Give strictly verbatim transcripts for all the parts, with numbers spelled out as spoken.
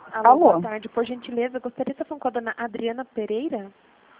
Alô, Alô? boa tarde. Por gentileza, gostaria de estar falando com a dona Adriana Pereira?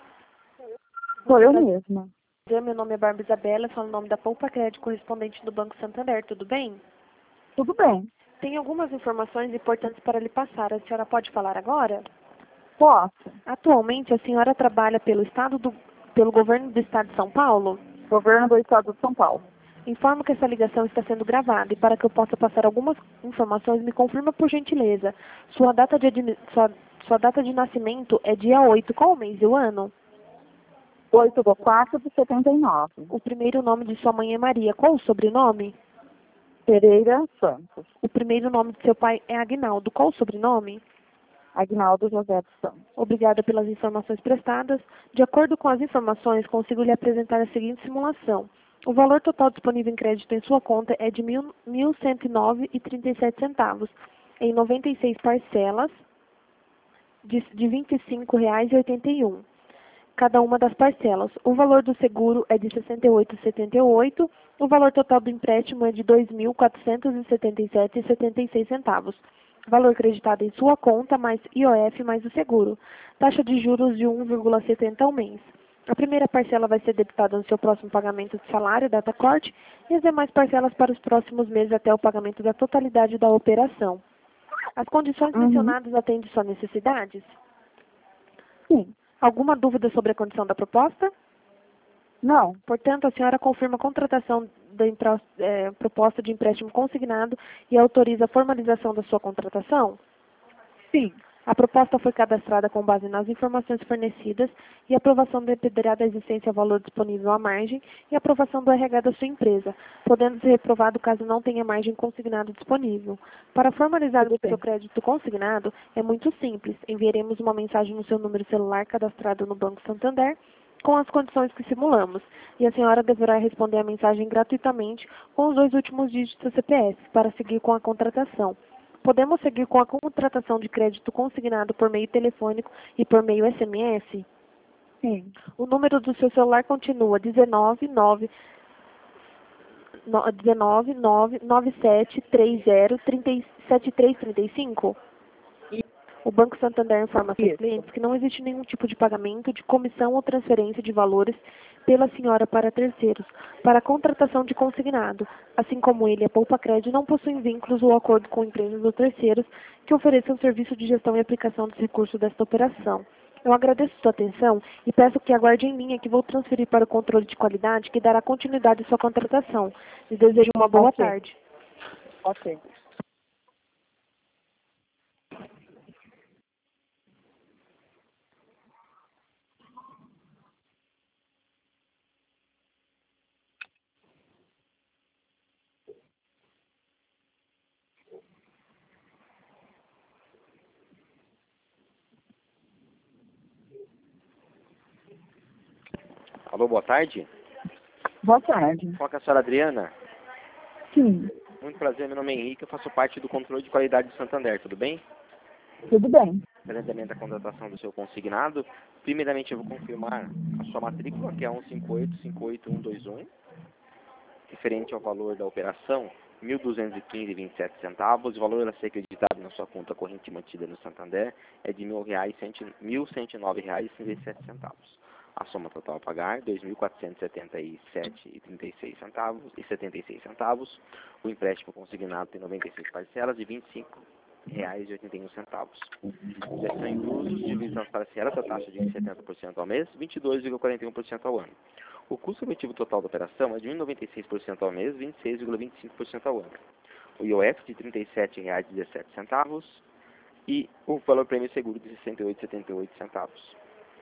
Sou eu mesma. Meu nome é Bárbara Isabela, falo o nome da Poupa Crédito, correspondente do Banco Santander, tudo bem? Tudo bem. Tem algumas informações importantes para lhe passar. A senhora pode falar agora? Posso. Atualmente, a senhora trabalha pelo estado do, pelo governo do estado de São Paulo? Governo do Estado de São Paulo. Informo que essa ligação está sendo gravada e para que eu possa passar algumas informações, me confirma por gentileza. Sua data de, admi- sua, sua data de nascimento é dia oito. Qual o mês e o ano? oito de quatro de setenta e nove. O primeiro nome de sua mãe é Maria. Qual o sobrenome? Pereira Santos. O primeiro nome de seu pai é Agnaldo. Qual o sobrenome? Agnaldo José dos Santos. Obrigada pelas informações prestadas. De acordo com as informações, consigo lhe apresentar a seguinte simulação. O valor total disponível em crédito em sua conta é de mil cento e nove reais e trinta e sete centavos, em noventa e seis parcelas de, de vinte e cinco reais e oitenta e um. Cada uma das parcelas. O valor do seguro é de sessenta e oito reais e setenta e oito centavos. O valor total do empréstimo é de dois mil quatrocentos e setenta e sete reais e setenta e seis centavos. Valor creditado em sua conta, mais I O F, mais o seguro. Taxa de juros de um vírgula setenta ao mês. A primeira parcela vai ser debitada no seu próximo pagamento de salário, data corte, e as demais parcelas para os próximos meses até o pagamento da totalidade da operação. As condições Uhum. mencionadas atendem suas necessidades? Sim. Alguma dúvida sobre a condição da proposta? Não. Portanto, a senhora confirma a contratação da impra- eh, proposta de empréstimo consignado e autoriza a formalização da sua contratação? Sim. A proposta foi cadastrada com base nas informações fornecidas e a aprovação dependerá da existência ao valor disponível à margem e a aprovação do R H da sua empresa, podendo ser reprovado caso não tenha margem consignado disponível. Para formalizar Tudo o seu bem. crédito consignado, é muito simples. Enviaremos uma mensagem no seu número celular cadastrado no Banco Santander com as condições que simulamos, e a senhora deverá responder a mensagem gratuitamente com os dois últimos dígitos do C P F para seguir com a contratação. Podemos seguir com a contratação de crédito consignado por meio telefônico e por meio S M S? Sim. O número do seu celular continua dezenove nove nove sete três zero sete três três cinco? O Banco Santander informa a seus Isso. clientes que não existe nenhum tipo de pagamento de comissão ou transferência de valores pela senhora para terceiros, para a contratação de consignado. Assim como ele, a Poupa Crédito não possuem vínculos ou acordo com empresas ou terceiros que ofereçam serviço de gestão e aplicação dos recursos desta operação. Eu agradeço sua atenção e peço que aguarde em linha que vou transferir para o controle de qualidade que dará continuidade à sua contratação. Lhe desejo uma boa Ok. tarde. Ok. Alô, boa tarde. Boa tarde. Fala com a senhora Adriana. Sim. Muito prazer, meu nome é Henrique, eu faço parte do controle de qualidade do Santander, tudo bem? Tudo bem. Presentemente da contratação do seu consignado. Primeiramente eu vou confirmar a sua matrícula, que é um cinco oito cinco oito um dois um, referente ao valor da operação, mil duzentos e quinze reais e vinte e sete centavos. O valor a ser acreditado na sua conta corrente mantida no Santander é de mil reais, mil cento e nove reais e trinta e sete centavos. A soma total a pagar, dois mil quatrocentos e setenta e sete reais e trinta e seis centavos e setenta e seis centavos. O empréstimo consignado tem noventa e seis parcelas de vinte e cinco reais e oitenta e um centavos. Já estão inclusos divisão das parcelas a taxa de setenta por cento ao mês, vinte e dois vírgula quarenta e um por cento ao ano. O custo efetivo total da operação é de noventa e seis por cento ao mês, vinte e seis vírgula vinte e cinco por cento ao ano. O I O F de trinta e sete reais e dezessete centavos e o valor prêmio seguro de sessenta e oito reais e setenta e oito centavos.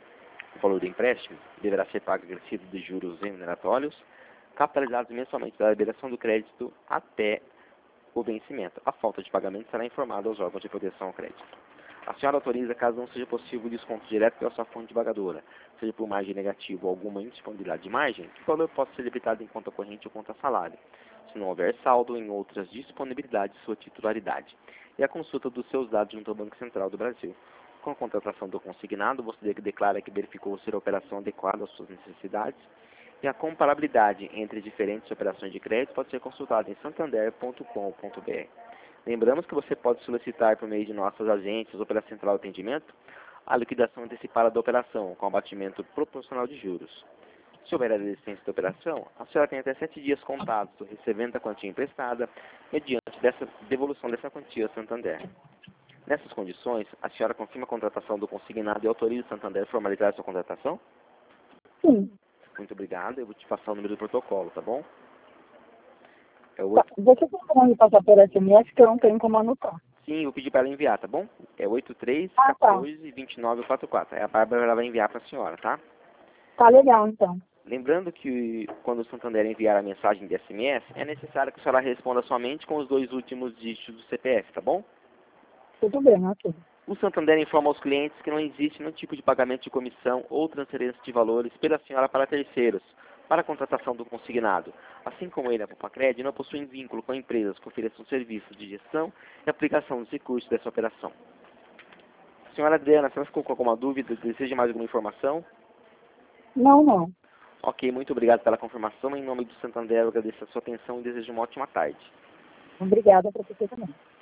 O valor do empréstimo deverá ser pago acrescido de juros remuneratórios, capitalizados mensalmente da liberação do crédito até o vencimento. A falta de pagamento será informada aos órgãos de proteção ao crédito. A senhora autoriza, caso não seja possível o desconto direto pela sua fonte pagadora, seja por margem negativa ou alguma indisponibilidade de margem, que o valor possa ser debitado em conta corrente ou conta salário, se não houver saldo em outras disponibilidades de sua titularidade, e a consulta dos seus dados junto ao Banco Central do Brasil. Com a contratação do consignado, você declara que verificou ser a operação adequada às suas necessidades, e a comparabilidade entre diferentes operações de crédito pode ser consultada em santander ponto com ponto br. Lembramos que você pode solicitar por meio de nossas agências ou pela central de atendimento a liquidação antecipada da operação, com abatimento proporcional de juros. Se houver a desistência da operação, a senhora tem até sete dias contados, recebendo a quantia emprestada, mediante dessa devolução dessa quantia ao Santander. Nessas condições, a senhora confirma a contratação do consignado e autoriza o Santander a formalizar a sua contratação? Sim. Muito obrigado, eu vou te passar o número do protocolo, tá bom? É o Tá. oito... Você pode me passar por S M S que eu não tenho como anotar. Sim, eu pedi para ela enviar, tá bom? É oito três Ah, tá. quatorze vinte e nove quarenta e quatro. É a Bárbara, ela vai enviar para a senhora, tá? Tá legal, então. Lembrando que quando o Santander enviar a mensagem de S M S, é necessário que a senhora responda somente com os dois últimos dígitos do C P F, tá bom? Tudo bem, ok. O Santander informa aos clientes que não existe nenhum tipo de pagamento de comissão ou transferência de valores pela senhora para terceiros, para a contratação do consignado. Assim como ele, a Popacred, não possuem vínculo com empresas que ofereçam serviços de gestão e aplicação dos recursos dessa operação. Senhora Adriana, a senhora ficou com alguma dúvida? Deseja mais alguma informação? Não, não. Ok, muito obrigado pela confirmação. Em nome do Santander, eu agradeço a sua atenção e desejo uma ótima tarde. Obrigada para você também.